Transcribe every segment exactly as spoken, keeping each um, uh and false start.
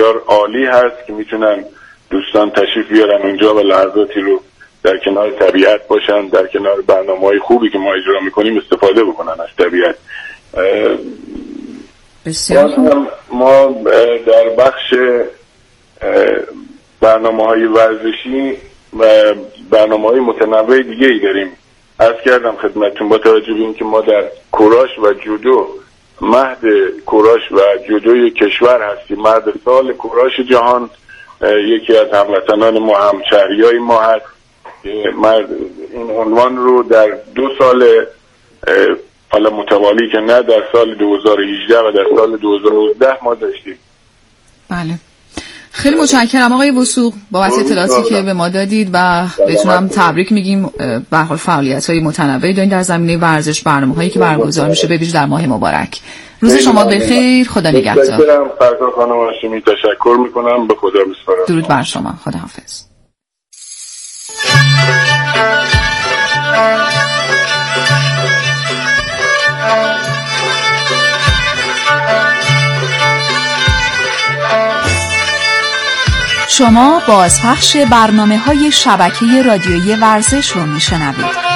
بسیار عالی هست که میتونن دوستان تشریف بیارن اونجا و لحظاتی رو در کنار طبیعت باشن، در کنار برنامه‌های خوبی که ما اجرا میکنیم استفاده بکنن از طبیعت. بسیار خوب. ما در بخش برنامه‌های ورزشی و برنامه‌های متنوع دیگه ای داریم. عرض کردم خدمتتون با توجه به اینکه ما در کوراش و جودو مهد کوراش و جودوی کشور هستیم، مهد سال کوراش جهان، یکی از هموطنان ما همشهریای ما هست که این عنوان رو در دو سال حالا متوالی که نه در سال دو هزار و هجده و در سال دو هزار و نوزده ما داشتیم. بله خیلی متشکرم آقای وثوق بابت اطلاعاتی که به ما دادید و بهتونم تبریک میگیم. به هر حال فعالیت‌های متنوعی دارین در زمینه ورزش، برنامه‌هایی که برگزار میشه به ویژه در ماه مبارک. روز شما بخیر، خدا نگهدار. متشکرم فرزاد خانم هاشمی، تشکر میکنم، به خدا میسپارم. درود بر شما، خداحافظ. شما بازپخش برنامه‌های شبکه رادیویی ورزش رو میشنوید.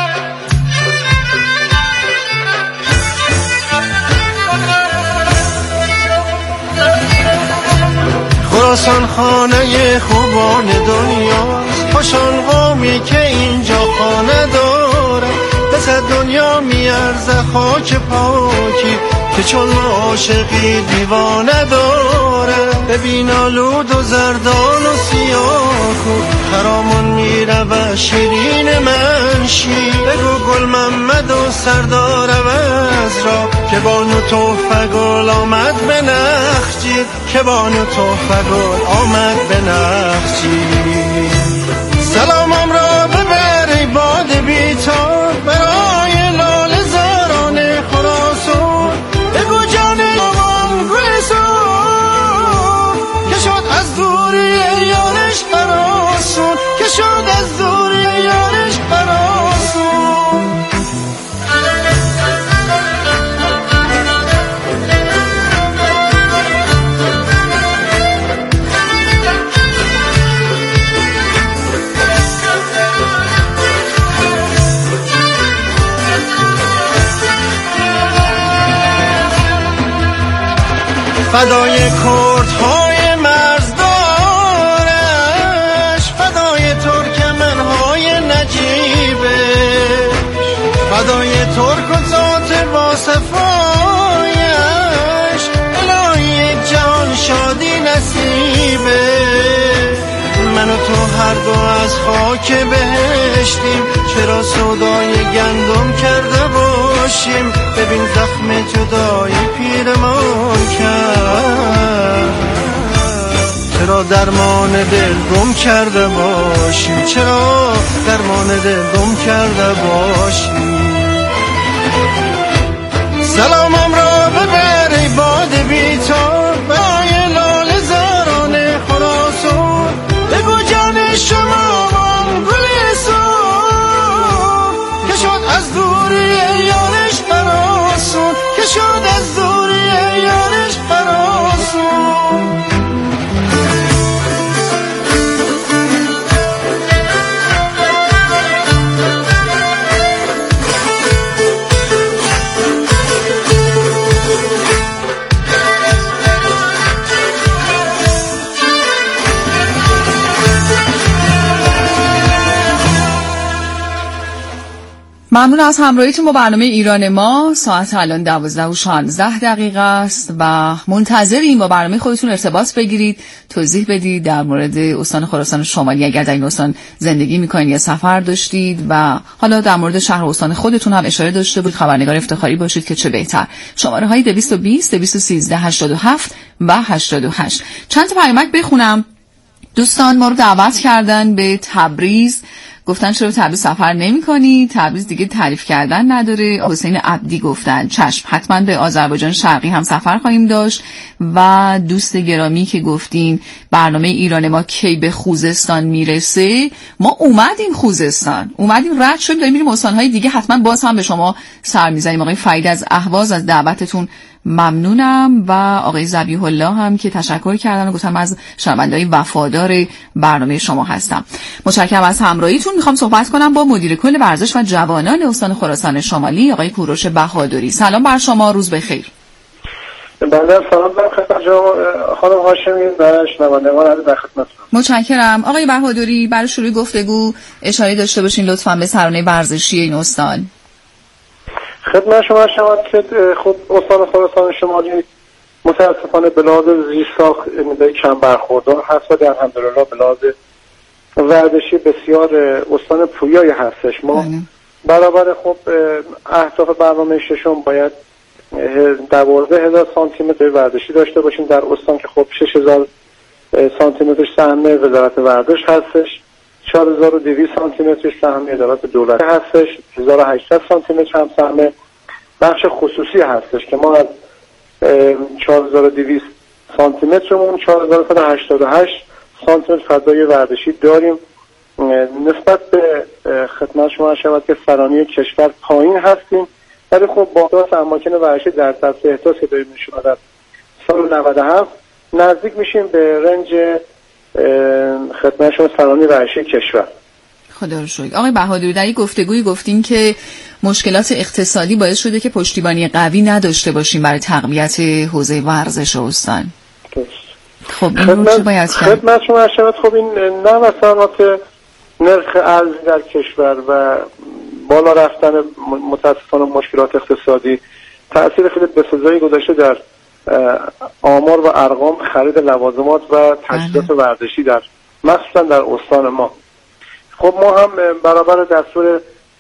خراسان خانه خوبان دنیاست، خوشان قومی که اینجا خانه داره، بس دنیا میارزه خاک پاکی که چون عاشقی دیوانه داره. ببین آلود و زردان و سیاه خرامان میره و شیرین منشی، بگو گل محمد و سردار وز را که بانو توفه گل آمد به نخجیر، که بانو توفه گل آمد به نخجیر. سلامم را ببری باد بیتار برای لال زاران خراسان، بگو جان مامان گلسون که شد از دوری یارش خراسون، که شد از دوری یارش خراسون. فدای کردهای مرزدارش، فدای ترکمنهای نجیبش، فدای ترک و ذات با صفایش، الهی جهان شادی نصیبه. من و تو هر دو از خاک بهشتیم، چرا سودای گندم کرده باشیم، ببین زخم جدایی پیرمان کرد، چرا درمان دل گم کرده باشیم، چرا درمان دل گم کرده باشیم. سلامم را ببری باد بیتار برای لال زاران خراسان، بگو جان شما من گلسون که شد از دوری یارش خراسان، که شد از دوری یارش خراسان. ممنون از همراهیتون با برنامه ایران ما. ساعت الان دوازده و شانزده دقیقه است و منتظریم با برنامه خودتون ارتباط بگیرید، توضیح بدید در مورد استان خراسان شمالی اگر در این استان زندگی میکنید یا سفر داشتید و حالا در مورد شهر و استان خودتون هم اشاره داشته بود، خبرنگار افتخاری باشید که چه بهتر. شماره های دویست و بیست دویست و سیزده هشتاد و هفت و هشتاد و هشت. چند تا پیامک بخونم. دوستان ما رو دعوت کردن به تبریز، گفتن چرا تبریز سفر نمی کنی؟ تبریز دیگه تعریف کردن نداره. حسین عبدی گفتن چشم، حتما به آذربایجان شرقی هم سفر خواهیم داشت. و دوست گرامی که گفتین برنامه ایران ما کی به خوزستان میرسه، ما اومدیم خوزستان، اومدیم رد شدیم داریم میریم استانهای دیگه، حتما باز هم به شما سر میزنیم. آقای فرید از اهواز از دعوتتون ممنونم. و آقای ذبیح الله هم که تشکر کردن و گفتم از شنونده‌های وفادار برنامه شما هستم. متشکرم از همراهیتون. میخوام صحبت کنم با مدیر کل ورزش و جوانان استان خراسان شمالی آقای کوروش بهادری. سلام بر شما، روز بخیر. بله سلام بر خدمت خانم هاشمی و شنوندگان عزیز در خدمتتون. متشکرم. آقای بهادری، برای شروع گفتگو اشاره داشته باشین لطفاً به سرانه ورزشی این استان. خدمت شما شما که خب استان خراسان شمالی متاسفانه به لحاظ زیرساخت کم برخوردار هست و در الحمدلله به لحاظ ورزشی بسیار استان پویایی هستش. ما برابر خب اهداف برنامه ششم باید دوازده هزار سانتی متر ورزشی داشته باشیم در استان که خب شش هزار سانتی متر سهم وزارت ورزش هستش، چهار هزار و دویست سانتی متر سهم ادارات دولت هستش، هزار و هشتصد سانتی متر هم سهم بخش خصوصی هستش که ما از چهار هزار و دویست سانتی مترمون چهار هزار و صد و هشتاد و هشت سانتی متر فضای ورزشی داریم. نسبت به خدمت شما شود که سرانه کشور پایین هستیم، ولی خب با احداث اماکن ورزشی در دست احداث که داریم نشون در سال نود و هفت نزدیک میشیم به رنج خدمت شما سرانه ورزشی کشور. خدا رو شکر. آقای بهادری، در یک گفتگویی گفتین که مشکلات اقتصادی باعث شده که پشتیبانی قوی نداشته باشیم برای تقویت حوزه ورزش استان. خب این رو چه باید کرد؟ خدمت شما شود خب این نه مثلا نرخ ارز در کشور و بالا رفتن متاسفانه مشکلات اقتصادی تأثیر خیلی بسزایی گذاشته در آمار و ارقام خرید لوازمات و تجهیزات ورزشی در مخصوصا در استان ما. خب ما هم برابر دستور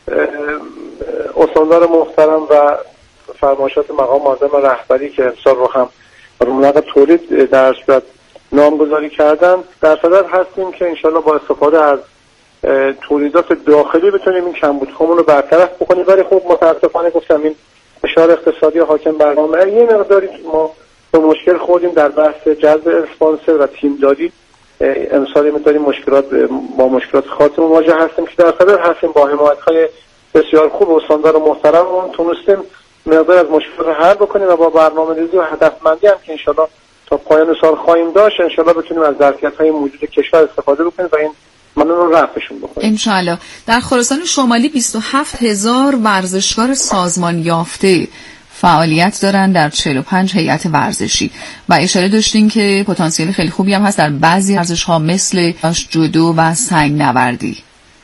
استاندار محترم و فرمایشات مقام معظم رهبری که امسال رو هم رونق تولید در صورت نامگذاری کردن در صدد هستیم که انشالله با استفاده از تولیدات داخلی بتونیم این کمبودهامون رو برطرف بکنیم. ولی خب متاسفانه گفتم این فشار اقتصادی حاکم بر جامعه یه مقداری ما به مشکل خوردیم در بحث جذب اسپانسر و تیمداری. امسال می‌داریم مشکلات با مشکلات خاصی مواجه هستیم که در صدد هستیم با حمایت‌های بسیار خوب و استاندار محترممون تونستیم مقدار از مشکلات رو حل بکنیم و با برنامه‌ریزی و هدفمندی هم که انشالله تا پایان سال خواهیم داشت انشالله بتونیم از ظرفیت‌های موجود کشور استفاده بکنیم و این منو رو رفعشون بکنیم انشالله. در خراسان شمالی بیست و هفت هزار ورزشکار سازمان یافته فعالیت دارن در چهل و پنج هیئت ورزشی و اشاره داشتین که پتانسیل خیلی خوبی هم هست در بعضی ورزش‌ها مثل جودو و سنگ نوردی.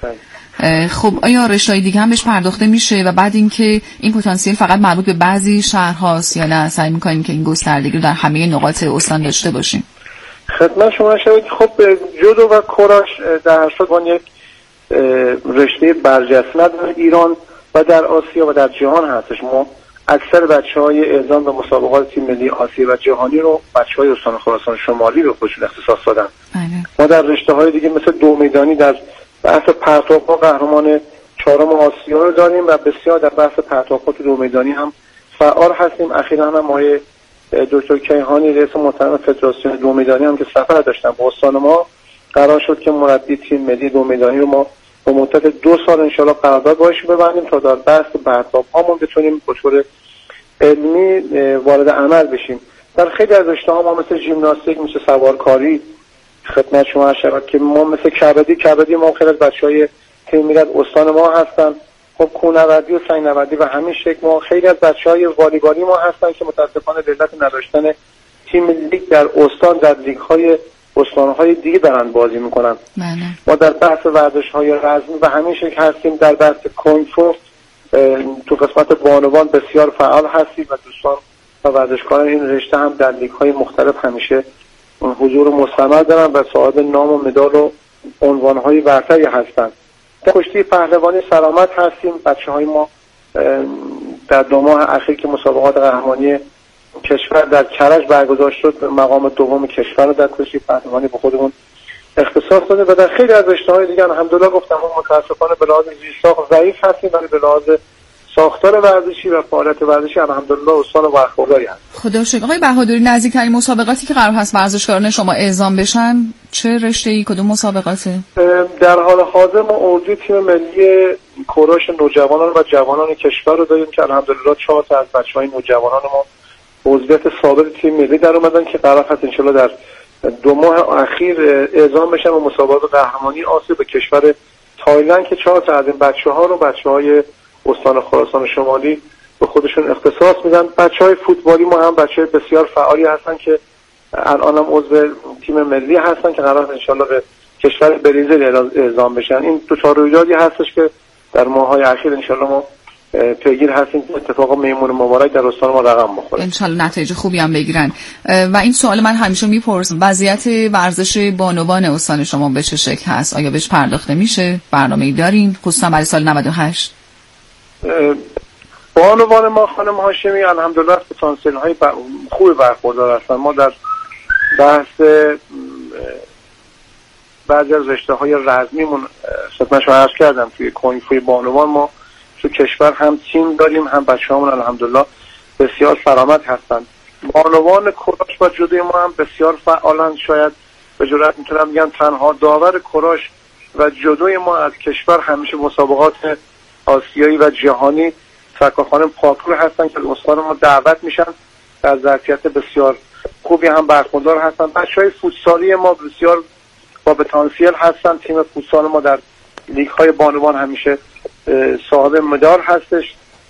خب آیا رشته‌های دیگه هم بهش پرداخته میشه و بعد اینکه این پتانسیل فقط مربوط به بعضی شهرهاست یا نه سعی می‌کنیم که این گستردگی رو در همه نقاط استان داشته باشیم؟ خدمت شما شما خب جودو و کوراش در هر صورت یک رشته برجسته در ایران و در آسیا و در جهان هستش. ما اکثر بچه‌های اعزام به مسابقات تیم ملی آسیا و جهانی رو بچه‌های استان خراسان شمالی به خودشون اختصاص دادن. ما در رشته‌های دیگه مثل دو میدانی در بحث پرتاب‌ها قهرمان چهارم آسیا رو داریم و بسیار در بحث پرتاب‌ها تو دو میدانی هم فعال هستیم. اخیراً هم آقای دکتر کیهانی رئیس محترم فدراسیون دو میدانی هم که سفر داشتن به استان ما قرار شد که مربی تیم ملی دو میدانی رو ما به مدت دو سال انشالله قرارداد باهاش ببندیم تا در بحث پرتاب‌هامون بتونیم به طور علمی وارد عمل بشیم. در خیلی از رشته‌ها ما مثل ژیمناستیک، مثل سوارکاری خدمت شما شود که ما مثل کبدی کبدی ما خیلی از بچه‌های تیم ملی استان ما هستن. خب کوهنوردی و سنگ نوردی و همین شکل ما خیلی از بچه‌های والیبالی ما هستن که متاسفانه به علت نداشتن تیم لیگ در استان در لیگ‌های استان‌های دیگه دارن بازی میکنن. بله. ما در بحث ورزش‌های رزمی و همین شکل هستیم. در بحث کنگ فو تو قسمت بانوان بسیار فعال هستیم و دوستان و ورزشکاران این رشته هم در لیگ‌های مختلف همیشه حضور مستمر دارن و صاحب نام و مدال و عنوان‌های برتری هستند. در کشتی پهلوانی سلامت هستیم. بچه‌های ما در دو ماه اخیر که مسابقات قهرمانی کشور در کرج برگزار شد مقام دوم کشور رو در کشتی پهلوانی به خودمون اختصاص داده و در خیلی از رشته‌های دیگه الحمدلله گفتم ما متأسفانه به لحاظ زیرساخت ضعیف هستیم ولی به لحاظ ساختار ورزشی و فعالیت ورزشی الحمدلله استان برخورداری هست. خدا شکر. آقای بهادری، نزدیکترین مسابقاتی که قرار هست ورزشکاران شما اعزام بشن چه رشته‌ای کدوم مسابقاته؟ در حال حاضر ما اردوی تیم ملی کوروش نوجوانان و جوانان کشور رو داریم که الحمدلله چهار تا از بچه‌های نوجوانان ما عضویت ثابت تیم ملی در اومدن که قرار هست انشالله در دو ماه اخیر اعزام بشن و مسابقات قهرمانی آسیا به کشور تایلند که چهار تا از این بچه‌ها رو بچه‌های استان خراسان شمالی به خودشون اختصاص میدن. بچه‌های فوتبالی ما هم بچه‌های بسیار فعالی هستن که الان هم عضو تیم ملی هستن که قرار انشالله به کشور برزیل اعزام بشن. این دو تا رویدادی هستش که در ماه‌های اخیر انشالله ما پیگیر هستیم که اتفاق میمون مبارک در استان ما رقم بخوره. انشالله نتایج خوبی هم بگیرن. و این سوال من همیشه میپرسم، وضعیت ورزش بانوان استان شما به چه شکل هست؟ آیا بهش پرداخته میشه؟ برنامه‌ای دارین خصوصا برای سال نود و هشت؟ بانوان ما خانم هاشمی الحمدلله پتانسیل‌های خوبی برخوردار هستن. ما در بحث بعضی از رشته‌های رزمیمون خدمت شما عرض کردم توی کنفوی بانوان ما تو کشور هم تیم داریم، هم بچه‌هامون الحمدلله بسیار سلامت هستن. بانوان کراش و جودوی ما هم بسیار فعالن. شاید به جرئت میتونم بگم تنها داور کراش و جودوی ما از کشور همیشه مسابقات آسیایی و جهانی سرکارخانه پاپور هستن که استان ما دعوت میشن، از ظرفیت بسیار خوبی هم برخوردار هستن. بچهای فوتسالی ما بسیار با پتانسیل هستن. تیم فوتسال ما در لیگ‌های بانوان همیشه صاحب مدال هستش.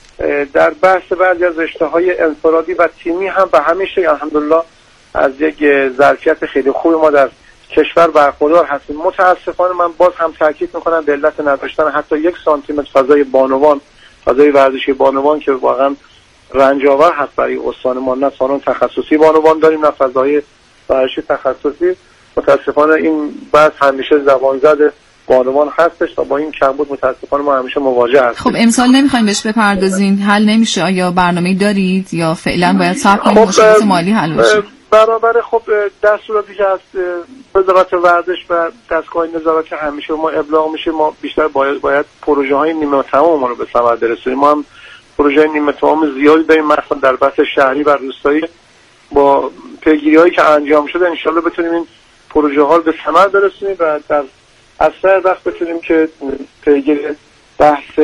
در بحث بعضی از رشته‌های انفرادی و تیمی هم به همیشه الحمدلله از یک ظرفیت خیلی خوبی ما در کشور برخوردار هستیم. متاسفانه من باز هم تاکید میکنم به علت نداشتن حتی یک سانتی متر فضای بانوان، فضای ورزشی بانوان که واقعا رنج‌آور هست برای استان ما، نه سالن تخصصی بانوان داریم نه فضای ورزشی تخصصی. متاسفانه این بحث همیشه زبان زده بانوان هستش و با این کمبود متاسفانه ما همیشه مواجه هستیم. خب امسال نمیخوایم بهش بپردازین، حل نمیشه؟ آیا برنامه‌ای دارید یا فعلا باید صبر کنیم مشکلات مالی حل بشه؟ برابر خب دستوراتی که از وزارت ورزش و دستگاه نظارت همیشه ما ابلاغ میشه، ما بیشتر باید باید پروژه های نیمه تمام رو به ثمر برسونیم. ما هم پروژه نیمه تمام زیادی داریم، مثلا در بحث شهری و روستایی با پیگیری هایی که انجام شده ان شاءالله بتونیم این پروژه ها رو به ثمر برسونیم و در اسرع وقت بتونیم که پیگیر بحث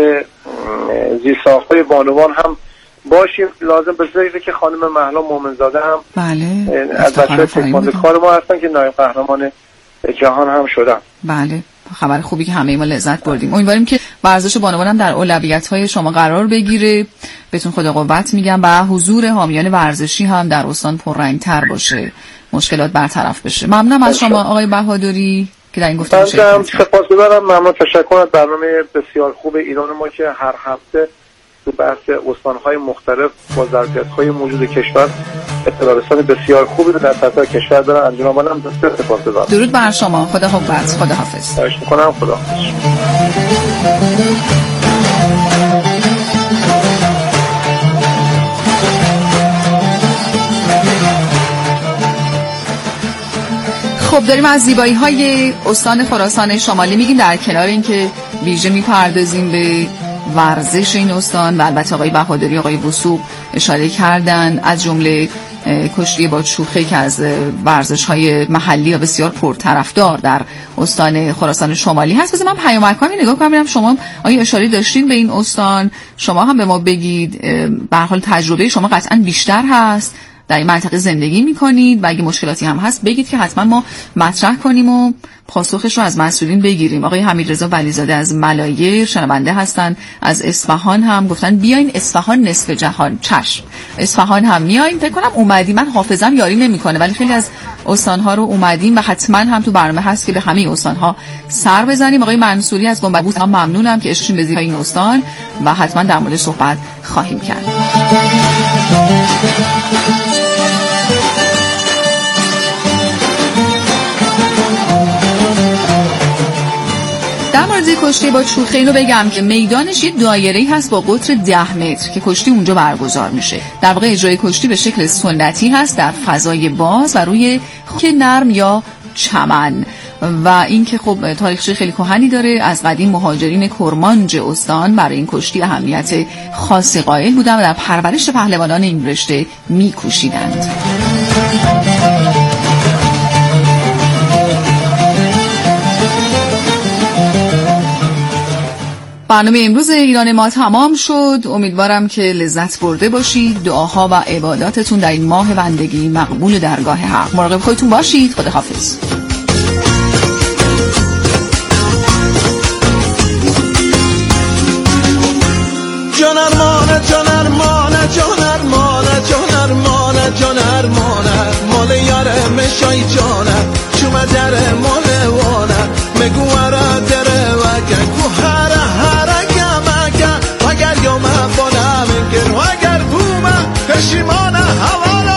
زیرساخت‌های بانوان هم باشیم. لازم به ذکر که خانم مهلا مومنزاده هم بله از بچه‌های تکواندوکار ما هستن که نایب قهرمان جهان هم شدن. بله خبر خوبی که همه ما لذت بردیم. امیدواریم که ورزش بانوان هم در اولویت‌های شما قرار بگیره. بهتون خدا قوت میگم و حضور حامیان ورزشی هم در استان پررنگ‌تر باشه، مشکلات برطرف بشه. ممنونم از شما آقای بهادری که در این گفتگو شرکت کردید. سپاسگزارم، ممنون، تشکر از برنامه بسیار خوب ایران ما که هر هفته تو بحث استان‌های مختلف با ظرفیت‌های موجود کشور اطلاع رسانی بسیار خوبی رو در سطح کشور دارن انجام میدن. بسیار سپاسگزارم. درود بر شما. خدا قوت. خدا حافظ. خواهش می‌کنم. خدا حافظ. خب داریم از زیبایی‌های استان خراسان شمالی میگیم، در کنار اینکه ویژه میپردازیم به ورزش این استان و البته آقای بهادری آقای وثوق اشاره کردن از جمله کشتی با چوخه که از ورزش‌های محلی و بسیار پرطرفدار در استان خراسان شمالی هست. بذار من پیامک‌هامو نگاه کنم ببینم شما آیا اشاره داشتین به این استان، شما هم به ما بگید. به هر حال تجربه شما قطعاً بیشتر هست، در این منطقه زندگی میکنید و اگه مشکلاتی هم هست بگید که حتما ما مطرح کنیم و پاسخش رو از مسئولین بگیریم. آقای حمیدرضا ولیزاده از ملایر شنونده هستن، از اصفهان هم گفتن بیاین اصفهان نصف جهان. چشم، اصفهان هم میایم. فکر کنم اومدیم، من حافظم یاری نمیکنه ولی خیلی از استانها رو اومدیم و حتما هم تو برنامه هست که به همه استانها سر بزنیم. آقای منصوری از گنبد هم ممنونم که عشقشون به زیبایی این استان و حتما در مورد صحبت خواهیم کرد. در مورد کشتی با چوخه اینو بگم که میدانش یه دایره‌ای هست با قطر ده متر که کشتی اونجا برگزار میشه. در واقع اجرای کشتی به شکل سنتی هست در فضای باز و روی خاک نرم یا چمن و این که خب تاریخچه خیلی کهنی داره. از قدیم مهاجرین کرمانج استان برای این کشتی اهمیت خاصی قائل بودن و در پرورش پهلوانان این رشته میکوشیدند. برنامه برنامه امروز ایران ما تمام شد. امیدوارم که لذت برده باشید. دعاها و عباداتتون در این ماه بندگی مقبول درگاه حق. مراقب خودتون باشید. خداحافظ. جانرمانه جانرمانه جانرمانه جانرمانه جانرمانه مال یاره مشای جانه چومه دره مال وانه مگو اره دره وگه کو هره هره گمه گم وگر یومه بانه منگر وگر بومه پشیمانه حوالا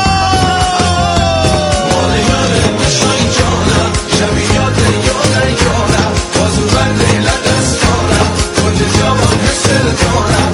مال یاره مشای جانه شبیات یاره یاره بازو برده لدستانه کنج جوان حسر دانه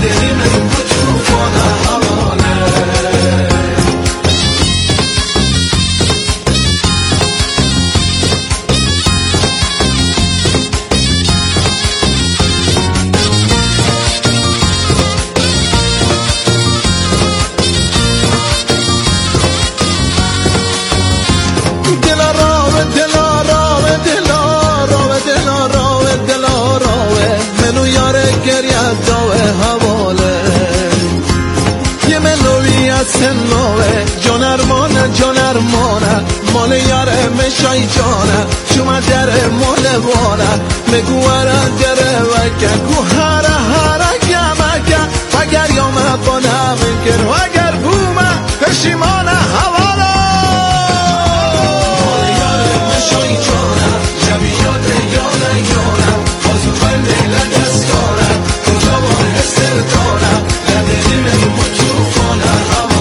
سنوه جانرمانه جانرمانه مال یاره مشای جانه شما دره مال وانه مگو اره دره وگه گو هره هره گمه گم وگر یامه بانه منکر وگر بومه پشیمانه حوالا مال یاره مشای جانه شبیات یاره یاره بازو فرده لدستانه کجا بان حسر دانه لده نمی مطوفانه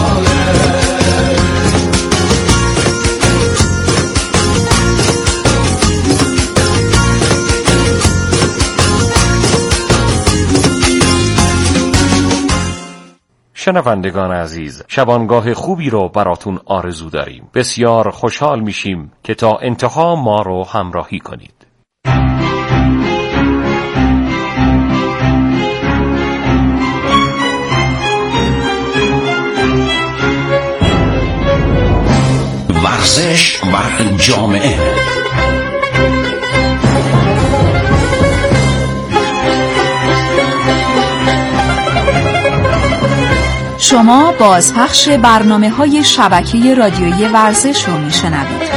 شنوندگان عزیز، شبانگاه خوبی رو براتون آرزو داریم. بسیار خوشحال میشیم که تا انتها ما رو همراهی کنید. ورزش و جامعه. شما بازپخش برنامه‌های شبکه رادیویی ورزش رو میشنوید.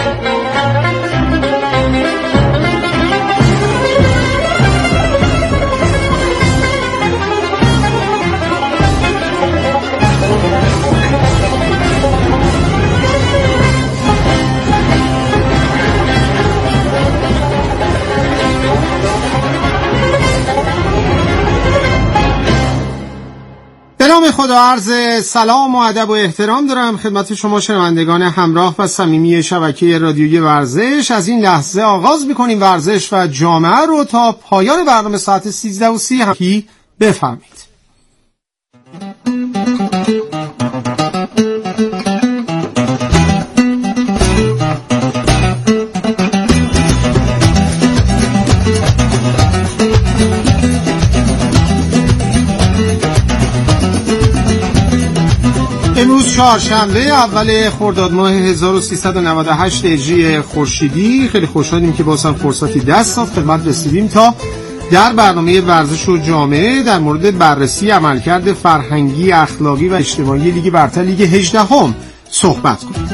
به نام خدا عرض سلام و ادب و احترام دارم خدمت شما شنوندگان همراه و صمیمی شبکه رادیویی ورزش. از این لحظه آغاز می‌کنیم ورزش و جامعه رو تا پایان برنامه ساعت سیزده و سی هم بفهمید. امروز چهارشنبه اول خرداد ماه هزار و سیصد و نود و هشت هجری خورشیدی. خیلی خوشحالیم که باز هم فرصتی دست داد خدمت رسیدیم تا در برنامه ورزش و جامعه در مورد بررسی عملکرد فرهنگی، اخلاقی و اجتماعی لیگ برتر لیگ هجدهم صحبت کنیم.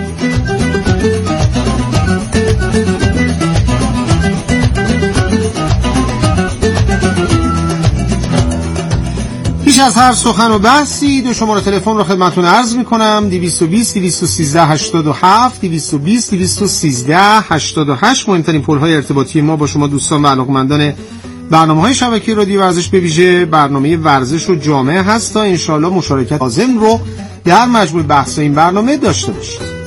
پیش از هر سخن و بحثی دو شماره تلفن رو خدمتتون عرض می‌کنم: دویست و بیست دویست و سیزده هشتاد و هفت دویست و بیست دویست و سیزده هشتاد و هشت. مهمترین پل‌های ارتباطی ما با شما دوستان و علاقه‌مندان برنامه‌های شبکه رادیو ورزش به ویژه برنامه ورزش و جامعه هست تا انشالله مشارکت لازم رو در مجموع بحث این برنامه داشته باشید.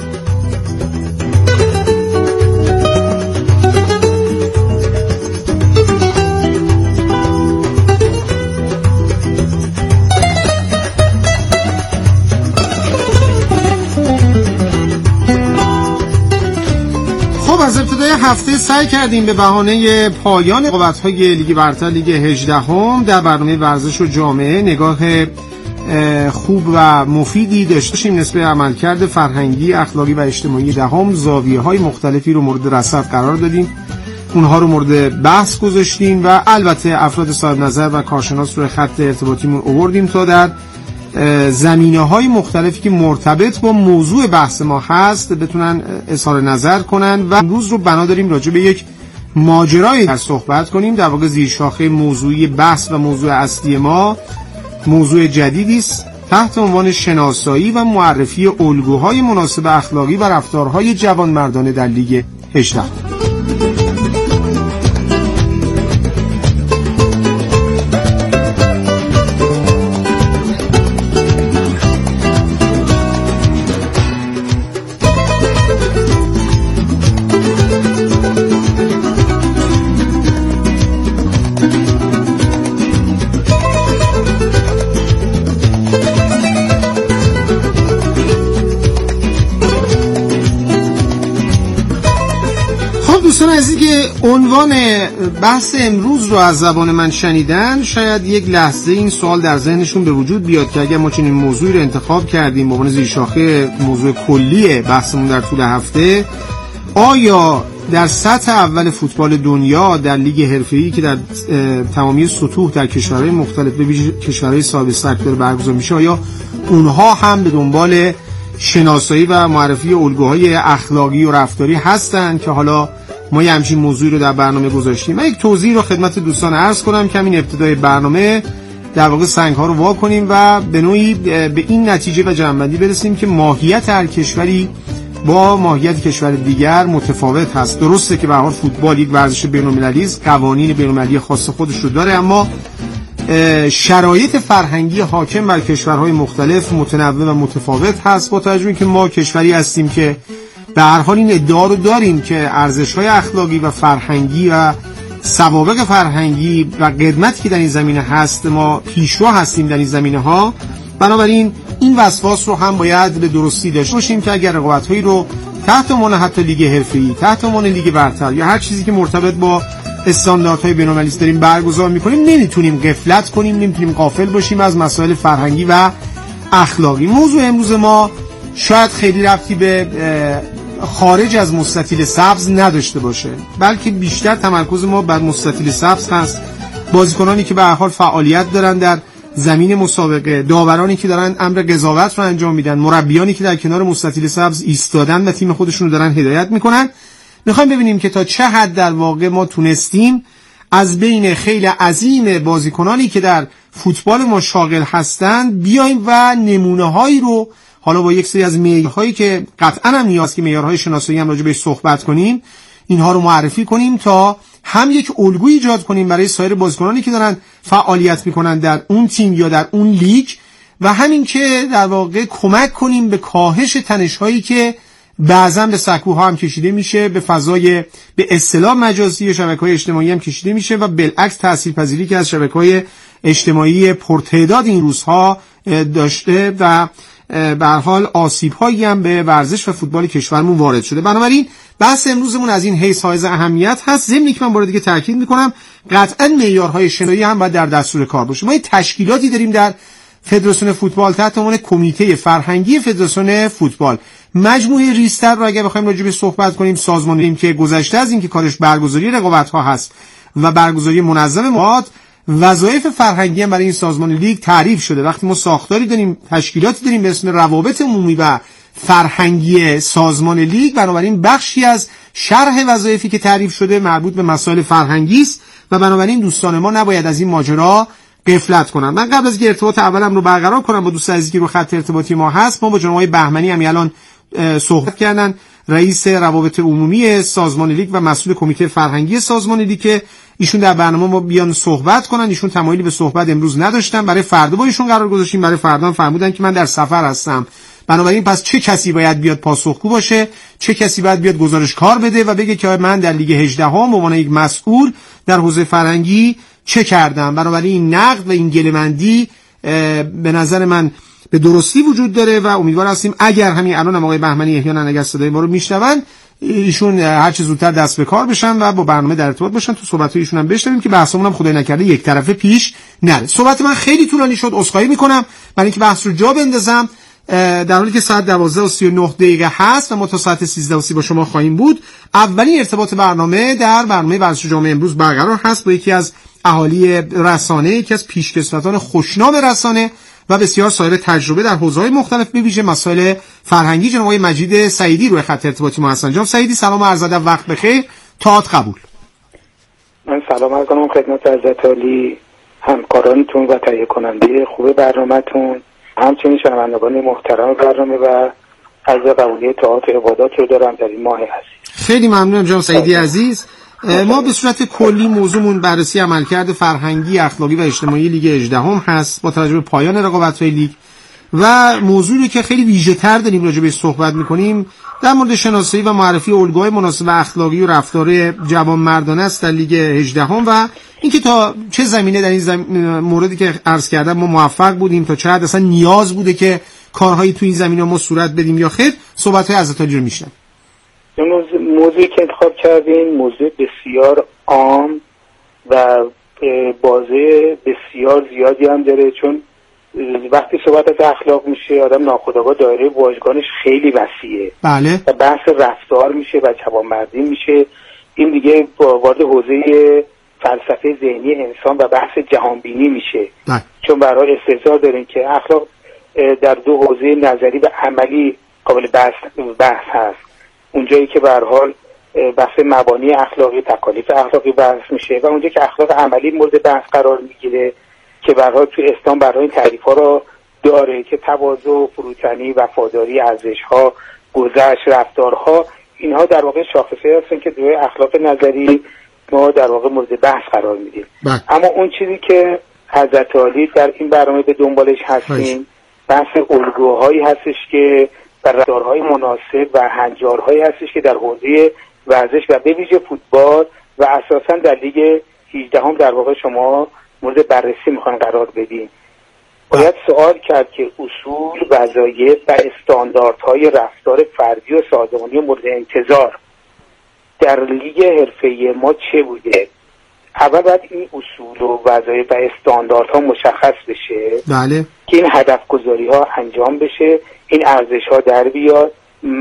از ابتدای هفته سعی کردیم به بهانه پایان رقابت‌های لیگ برتر لیگ هجدهم در برنامه ورزش و جامعه نگاه خوب و مفیدی داشته باشیم نسبت عملکرد فرهنگی، اخلاقی و اجتماعی دهم. زاویه‌های مختلفی رو مورد رصد قرار دادیم اونها رو مورد بحث گذاشتیم و البته افراد صاحب نظر و کارشناس رو خط ارتباطیمون آوردیم تا در زمینه‌های مختلفی که مرتبط با موضوع بحث ما هست بتونن اظهار نظر کنن و امروز رو بنا داریم راجع به یک ماجرایی در صحبت کنیم. در واقع زیر شاخه موضوعی بحث و موضوع اصلی ما موضوع جدیدی است تحت عنوان شناسایی و معرفی الگوهای مناسب اخلاقی و رفتارهای جوانمردانه در لیگ هجده. دوستان عزیزی که عنوان بحث امروز رو از زبان من شنیدن شاید یک لحظه این سوال در ذهنشون به وجود بیاد که اگر ما چنین موضوعی رو انتخاب کردیم به عنوان زیرشاخه موضوع کلی بحثمون در طول هفته، آیا در سطح اول فوتبال دنیا در لیگ حرفه‌ای که در تمامی سطوح در کشورهای مختلف به ویژه کشورهای صاحب سکتور برگزار میشه آیا اونها هم به دنبال شناسایی و معرفی الگوهای اخلاقی و رفتاری هستن که حالا ما یه همچین موضوعی رو در برنامه گذاشتیم. من یک توضیح رو خدمت دوستان عرض کنم که همین ابتدای برنامه در واقع سنگ ها رو وا کنیم و به نوعی به این نتیجه و جمع‌بندی برسیم که ماهیت هر کشوری با ماهیت کشور دیگر متفاوت هست. درسته که به هر حال فوتبال یک ورزش بین‌المللی است، قوانین بین‌المللی خاص خودش رو داره، اما شرایط فرهنگی حاکم بر کشورهای مختلف متنوع و متفاوت هست. با توجه به اینکه ما کشوری هستیم که به هر حال این ادعا رو داریم که ارزش‌های اخلاقی و فرهنگی و سوابق فرهنگی و قدمتی که در این زمینه هست ما پیشرو هستیم در این زمینه‌ها، بنابراین این وسواس رو هم باید به درستی داشته باشیم که اگر رقابت‌هایی رو تحت عنوان حتی لیگ حرفه‌ای، تحت عنوان لیگ برتر یا هر چیزی که مرتبط با استانداردهای بین‌المللی داریم برگزار می‌کنیم نمیتونیم غفلت کنیم، نمیتونیم غافل باشیم از مسائل فرهنگی و اخلاقی. موضوع امروز ما شاید خیلی ربطی به خارج از مستطیل سبز نداشته باشه، بلکه بیشتر تمرکز ما بر مستطیل سبز هست. بازیکنانی که به هر حال فعالیت دارن در زمین مسابقه، داورانی که دارن امر قضاوت رو انجام میدن، مربیانی که در کنار مستطیل سبز ایستادن و تیم خودشون رو دارن هدایت میکنن. میخوایم ببینیم که تا چه حد در واقع ما تونستیم از بین خیلی عظیم بازیکنانی که در فوتبال ما شاغل هستند بیایم و نمونه‌هایی رو حالا با یک سری از معیارهایی که قطعاً هم نیاز که معیارهای شناسایی هم راجع بهش صحبت کنیم اینها رو معرفی کنیم تا هم یک الگو ایجاد کنیم برای سایر بازیکنانی که دارن فعالیت میکنن در اون تیم یا در اون لیگ و همین که در واقع کمک کنیم به کاهش تنش‌هایی که بعضا به سکوها هم کشیده میشه، به فضای به اصطلاح مجازی و شبکه‌های اجتماعی هم کشیده میشه و بالعکس تاثیرپذیری که از شبکه‌های اجتماعی پرتعداد این روزها داشته و به هر حال آسیب‌هایی هم به ورزش و فوتبال کشورمون وارد شده. بنابراین بحث امروزمون از این حیث حائز اهمیت هست. ضمن که من بار دیگه تاکید می‌کنم قطعاً معیارهای شناسایی هم باید در دستور کار باشه. ما تشکیلاتی داریم در فدراسیون فوتبال تحت عنوان کمیته فرهنگی فدراسیون فوتبال. مجموعه ریستر رو اگه بخوایم راجع به صحبت کنیم سازمانیم که گذشته از اینکه کارش برگزاری رقابت‌ها هست و برگزاری منظم مواد، وظایف فرهنگی هم برای این سازمان لیگ تعریف شده. وقتی ما ساختاری داریم، تشکیلاتی داریم به اسم روابط عمومی و فرهنگی سازمان لیگ، بنابراین بخشی از شرح وظایفی که تعریف شده مربوط به مسائل فرهنگی است و بنابراین دوستان ما نباید از این ماجرا غفلت کنن. من قبل از اینکه ارتباط اولم رو برقرار کنم با دوست عزیزی که رو خط ارتباطی ما هست، ما با جناب آقای بهمنی هم الان صحبت کردن، رئیس روابط عمومی سازمان لیگ و مسئول کمیته فرهنگی سازمان لیگ، که ایشون در برنامه ما بیان صحبت کنن. ایشون تمایلی به صحبت امروز نداشتن، برای فردا با ایشون قرار گذاشتیم، برای فردا فرمودن که من در سفر هستم. بنابراین پس چه کسی باید بیاد پاسخگو باشه، چه کسی باید بیاد گزارش کار بده و بگه که من در لیگ هجده ها به عنوان یک مسئول در حوزه فرهنگی چه کردم. بنابراین این نقد و این گله‌مندی به نظر من به درستی وجود داره و امیدوار هستیم اگر همین الان هم آقای بهمنی احیانا اگر صدای ما رو میشنون ایشون هر چه زودتر دست به کار بشن و با برنامه در ارتباط باشن تو صحبت‌های ایشون هم بشنویم که بحثمون هم خدای نکرده یک طرفه پیش نره. صحبت من خیلی طولانی شد، عذرخواهی میکنم برای اینکه بحث رو جا بندازم در حالی که ساعت دوازده و سی و نه دقیقه هست و ما تا ساعت سیزده و سی با شما خواهیم بود. اولین ارتباط برنامه در برنامه ورزش جامعه امروز برقرار هست با یکی از اهالی رسانه، یکی از پیشکسوتان خوشنام رسانه و بسیار صاحب تجربه در حوزه‌های مختلف، به ویژه مسائل فرهنگی، جناب آقای مجید سعیدی روی خط ارتباطی ما هستند. جناب سعیدی سلام عرض ادب، وقت بخیر، تات قبول. من سلام عرض کنم خدمت حضرت عالی، همکارانتون و تهیه کننده خوب برنامه‌تون، همچنین شنوندگان محترم برنامه و عرض قبولی طاعات عبادات رو دارم در این ماه عزیز. خیلی ممنونم جناب سعیدی عزیز. ما به صورت کلی موضوعمون بررسی عملکرد فرهنگی، اخلاقی و اجتماعی لیگ هجدهم هست با توجه به پایان رقابت‌های لیگ و موضوعی که خیلی ویژه‌تر داریم راجع بهش صحبت می‌کنیم در مورد شناسایی و معرفی الگوهای مناسب اخلاقی و رفتار جوانمردانه است در لیگ هجدهم و اینکه تا چه زمینه در این زمین موردی که عرض کردم ما موفق بودیم، تا چه حد اصلا نیاز بوده که کارهایی تو این زمینه ما صورت بدیم یا خیر. صحبت‌های حضرت عالی رو میشنم. موضوعی که انتخاب کردین موضوع بسیار عام و بازه بسیار زیادی هم داره، چون وقتی صحبت از اخلاق میشه آدم ناخودآگاه دایره واژگانش خیلی وسیعه. بله. و بحث رفتار میشه و جوانمردی میشه. این دیگه وارد حوزه فلسفه ذهنی انسان و بحث جهانبینی میشه. بله. چون برای استحضار داریم که اخلاق در دو حوزه نظری و عملی قابل بحث بحث هست. اونجایی که به هر حال بحث مبانی اخلاقی، تکالیف اخلاقی بحث میشه و اونجایی که اخلاق عملی مورد بحث قرار میگیره که به هر حال تو اسلام برای این تعریف‌ها رو داره که تواضع، فروتنی، وفاداری، ارزش‌ها، گذشت، رفتارها، اینها در واقع شاخصه‌ای هستن که توی اخلاق نظری ما در واقع مورد بحث قرار میدیم. اما اون چیزی که حضرت عالی در این برنامه به دنبالش هستیم بحث الگوهایی هستش که و رفتارهای مناسب و هنجارهایی هستش که در حوزه ورزش و به ویژه فوتبال و اساساً در لیگ هجدهم در واقع شما مورد بررسی میخوان قرار بدین. باید سوال کرد که اصول، وظایف و استانداردهای رفتار فردی و سازمانی مورد انتظار در لیگ حرفه‌ای ما چه بوده؟ اول باید این اصول و وظایف و استانداردها مشخص بشه. بله. که این هدف گذاری ها انجام بشه، این ارزش ها در بیاد،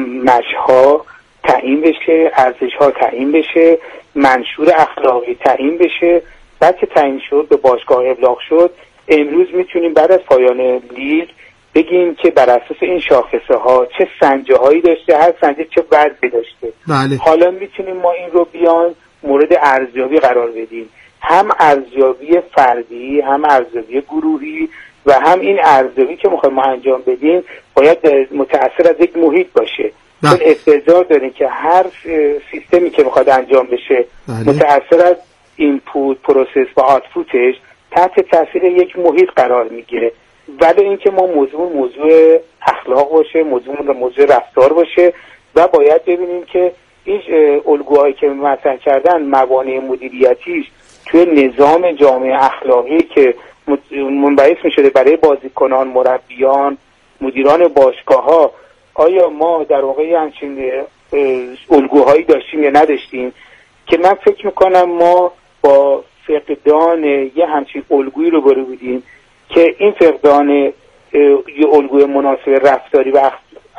مشها تعیین بشه، ارزش ها تعیین بشه، منشور اخلاقی تعیین بشه. بعد که تعیین شد، به باشگاه ابلاغ شد، امروز میتونیم بعد از پایان لیگ بگیم که بر اساس این شاخصه ها چه سنجه هایی داشته، هر سنجه چه وضعی داشته. بله. حالا میتونیم ما این رو بیان مورد ارزیابی قرار بدیم، هم ارزیابی فردی، هم ارزیابی گروهی و هم این ارزیابی که میخوایم ما انجام بدیم باید متأثر از یک محیط باشه. چون استحضار داریم که هر سیستمی که میخواد انجام بشه بله. متأثر از اینپوت، پروسس و آوتپوتش تحت تاثیر یک محیط قرار میگیره. ولی اینکه ما موضوع موضوع اخلاق باشه، موضوع موضوع رفتار باشه و باید ببینیم که این الگوهایی که مطرح کردن موانع مدیریتیش توی نظام جامعه اخلاقی که منبعث می‌شده برای بازیکنان، مربیان، مدیران باشگاه‌ها، آیا ما در واقع همچین الگوهایی داشتیم یا نداشتیم؟ که من فکر میکنم ما با فقدان یه همچین الگویی رو برو بودیم که این فقدان یه الگوی مناسب رفتاری و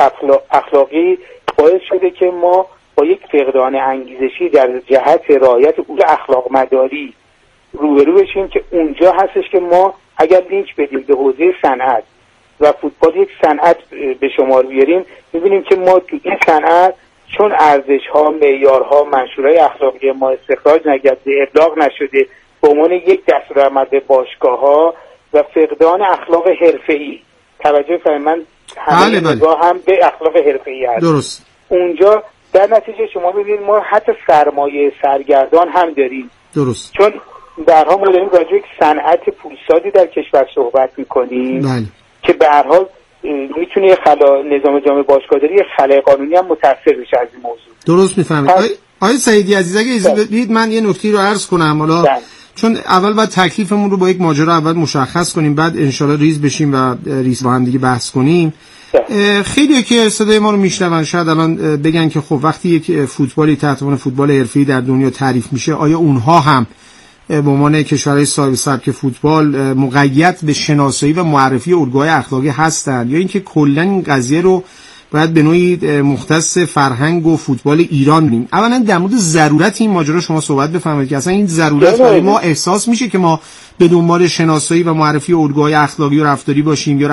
اخلاقی باعث شده که ما با یک فقدان انگیزشی در جهت رعایت اصول اخلاق مداری روبرو بشیم که اونجا هستش که ما اگر لینک بدیم به حوزه صنعت و فوتبال یک صنعت به شمار بیاریم، می‌بینیم که ما تو این صنعت چون ارزش‌ها، معیارها، منشورهای اخلاقی ما استخراج نگرده، ابلاغ نشده به عنوان یک دستورالعمل به باشگاه‌ها و فقدان اخلاق حرفه‌ای، توجه فرمایید، من همه نگاه هم به اخلاق حرفه‌ای هست. درست. اونجا در نتیجه شما ببینید ما حتی سرمایه سرگردان هم داریم. درست. چون در حال ما داریم راجع به یک صنعت پولسازی در کشور صحبت می‌کنیم. بله. که به هر حال میتونه خلا نظام جامعه باشگاهداری خلای قانونی هم متأثر بشه از این موضوع. درست میفهمید. آقای سعیدی عزیز اگه اجازه بدید من یه نکته رو عرض کنم. حالا چون اول باید تکلیفمون رو با یک ماجرا اول مشخص کنیم، بعد انشالله ریز بشیم و ریز با هم دیگه بحث کنیم. خیلی که صدای ما رو میشنون شاید الان بگن که خب وقتی یک فوتبالی تحت عنوان فوتبال حرفه‌ای در دنیا تعریف میشه، آیا اونها هم به عنوان کشورهای صاحب سبک فوتبال مقید به شناسایی و معرفی الگوهای اخلاقی هستند، یا اینکه کلا این قضیه رو باید به نوعی مختص فرهنگ و فوتبال ایران بینیم؟ اولا در مورد ضرورت این ماجرا شما صحبت بفرمایید که اصلا این ضرورت برای ما احساس میشه که ما به دنبال شناسایی و معرفی الگوهای اخلاقی و رفتاری باشیم، یا